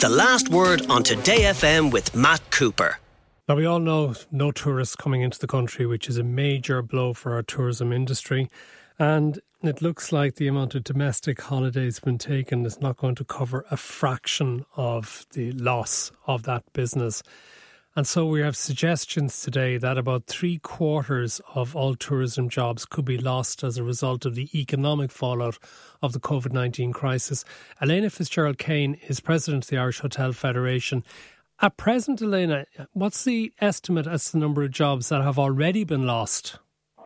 The Last Word on Today FM with Matt Cooper. Now, we all know no tourists coming into the country, which is a major blow for our tourism industry. And it looks like the amount of domestic holidays been taken is not going to cover a fraction of the loss of that business. And so we have suggestions today that about 3/4 of all tourism jobs could be lost as a result of the economic fallout of the COVID-19 crisis. Elena Fitzgerald-Kane is president of the Irish Hotel Federation. At present, Elena, what's the estimate as to the number of jobs that have already been lost?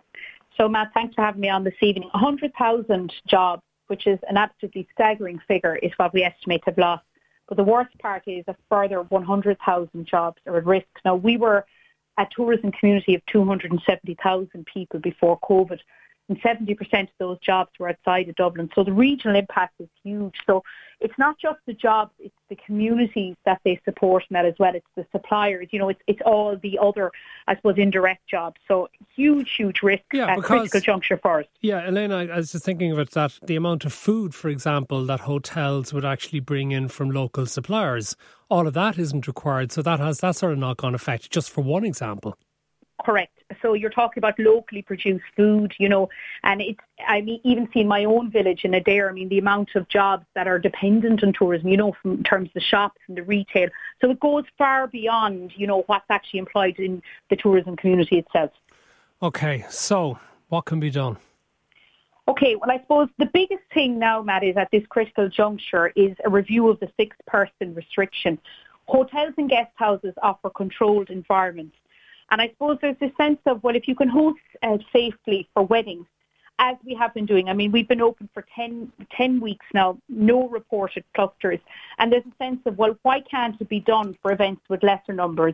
So, Matt, thanks for having me on this evening. 100,000 jobs, which is an absolutely staggering figure, is what we estimate have lost. But the worst part is a further 100,000 jobs are at risk. Now, we were a tourism community of 270,000 people before COVID, and 70% of those jobs were outside of Dublin. So the regional impact is huge. So it's not just the jobs, it's the communities that they support and that as well. It's the suppliers, it's all the other, I suppose, indirect jobs. So huge risk at critical juncture for us. Yeah, Elena, I was just thinking of it, that the amount of food, for example, that hotels would actually bring in from local suppliers, all of that isn't required. So that has that sort of knock-on effect, just for one example. Correct. So you're talking about locally produced food, and even seeing my own village in Adair, the amount of jobs that are dependent on tourism, from in terms of the shops and the retail. So it goes far beyond, what's actually employed in the tourism community itself. Okay, so what can be done? Okay, well, I suppose the biggest thing now, Matt, is at this critical juncture is a review of the 6-person restriction. Hotels and guest houses offer controlled environments. And I suppose there's this sense of, well, if you can host safely for weddings, as we have been doing, we've been open for 10 weeks now, no reported clusters. And there's a sense of, well, why can't it be done for events with lesser numbers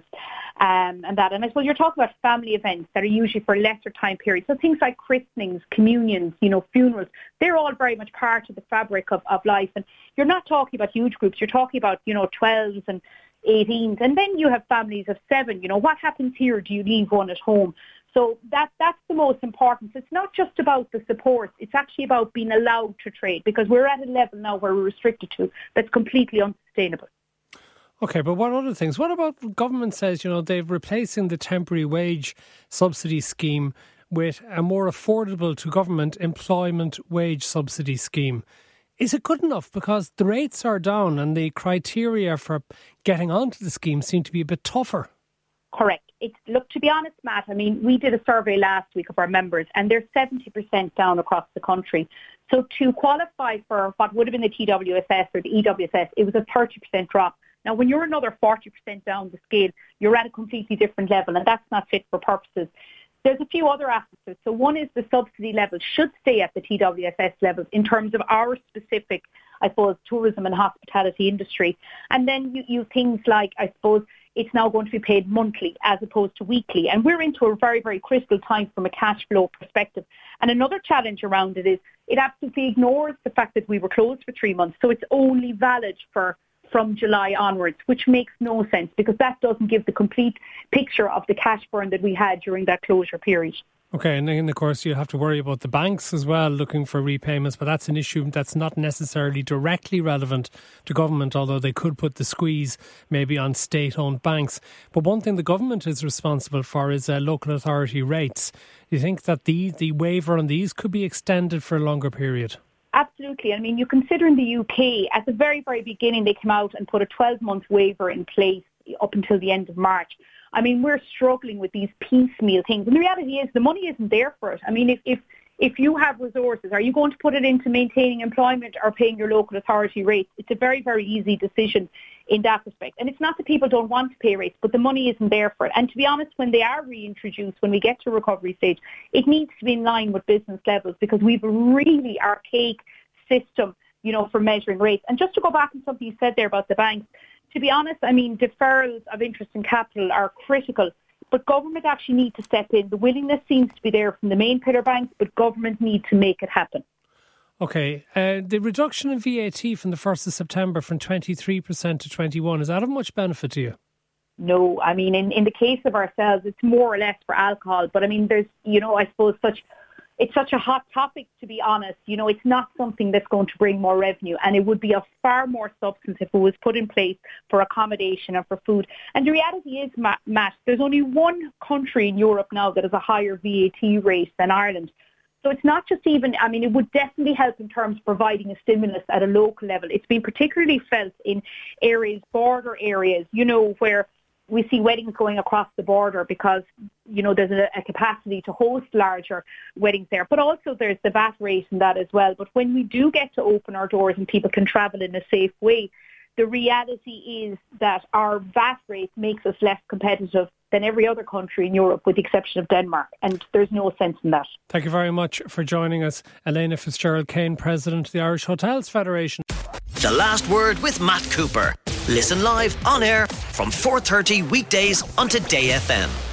and that? And I suppose you're talking about family events that are usually for lesser time periods. So things like christenings, communions, funerals, they're all very much part of the fabric of life. And you're not talking about huge groups. You're talking about, 12s and 18s, and then you have families of 7. What happens here? Do you leave one at home? So that's the most important. It's not just about the support. It's actually about being allowed to trade, because we're at a level now where we're restricted to that's completely unsustainable. Okay, but what other things? What about government says, they're replacing the temporary wage subsidy scheme with a more affordable to government employment wage subsidy scheme. Is it good enough? Because the rates are down and the criteria for getting onto the scheme seem to be a bit tougher. Correct. Look, to be honest, Matt, we did a survey last week of our members and they're 70% down across the country. So to qualify for what would have been the TWSS or the EWSS, it was a 30% drop. Now, when you're another 40% down the scale, you're at a completely different level, and that's not fit for purposes. There's a few other aspects. So one is the subsidy level should stay at the TWSS levels in terms of our specific, I suppose, tourism and hospitality industry. And then you things like, I suppose, it's now going to be paid monthly as opposed to weekly. And we're into a very, very critical time from a cash flow perspective. And another challenge around it is it absolutely ignores the fact that we were closed for 3 months. So it's only valid from July onwards, which makes no sense because that doesn't give the complete picture of the cash burn that we had during that closure period. Okay, and then of course you have to worry about the banks as well looking for repayments, but that's an issue that's not necessarily directly relevant to government, although they could put the squeeze maybe on state-owned banks. But one thing the government is responsible for is local authority rates. Do you think that the waiver on these could be extended for a longer period? Absolutely. You consider in the UK, at the very, very beginning, they came out and put a 12-month waiver in place up until the end of March. We're struggling with these piecemeal things. And the reality is the money isn't there for it. If you have resources, are you going to put it into maintaining employment or paying your local authority rates? It's a very, very easy decision in that respect. And it's not that people don't want to pay rates, but the money isn't there for it. And to be honest, when they are reintroduced, when we get to recovery stage, it needs to be in line with business levels because we've a really archaic system, for measuring rates. And just to go back on something you said there about the banks, to be honest, deferrals of interest and capital are critical, but government actually need to step in. The willingness seems to be there from the main pillar banks, but government need to make it happen. Okay, the reduction in VAT from the 1st of September from 23% to 21%, is that of much benefit to you? No, in the case of ourselves, it's more or less for alcohol, but there's, I suppose it's such a hot topic, to be honest. You know, it's not something that's going to bring more revenue, and it would be of far more substance if it was put in place for accommodation and for food. And the reality is, Matt, there's only one country in Europe now that has a higher VAT rate than Ireland. So it's not just even, I mean, it would definitely help in terms of providing a stimulus at a local level. It's been particularly felt in areas, border areas, you know, where we see weddings going across the border because, you know, there's a capacity to host larger weddings there. But also there's the VAT rate in that as well. But when we do get to open our doors and people can travel in a safe way, the reality is that our VAT rate makes us less competitive than every other country in Europe, with the exception of Denmark. And there's no sense in that. Thank you very much for joining us. Elena Fitzgerald-Kane, President of the Irish Hotels Federation. The Last Word with Matt Cooper. Listen live on air from 4:30 weekdays on Today FM.